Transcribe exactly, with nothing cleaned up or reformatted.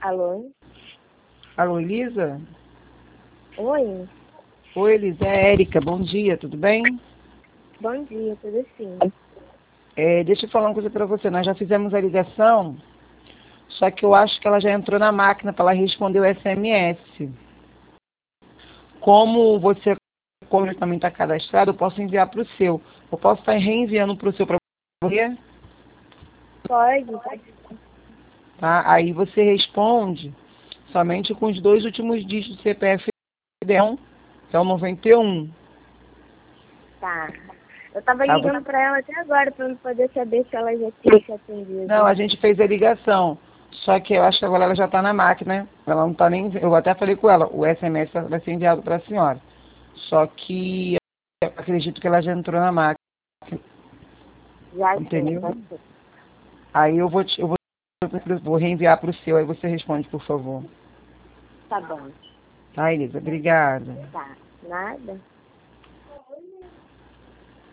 Alô? Alô, Elisa? Oi? Oi, Elisa, é Érica, bom dia, tudo bem? Bom dia, tudo sim. É, deixa eu falar uma coisa para você, nós já fizemos a ligação, só que eu acho que ela já entrou na máquina para ela responder o S M S. Como você como também está cadastrado, eu posso enviar para o seu. Eu posso estar reenviando para o seu para você, Pode, pode. tá? Aí você responde somente com os dois últimos dígitos do C P F, que é o noventa e um. Tá. Eu tava Tá? ligando pra ela até agora pra eu poder saber se ela já tinha te atendido. Não, a gente fez a ligação. Só que eu acho que agora ela já está na máquina. Ela não está nem. Eu até falei com ela, o S M S vai ser enviado para a senhora. Só que eu acredito que ela já entrou na máquina. Já Entendeu? sei, já sei. Aí eu vou, te, eu vou, vou reenviar para o seu, aí você responde, por favor. Tá bom. Tá, Elisa? Obrigada. Tá. Nada?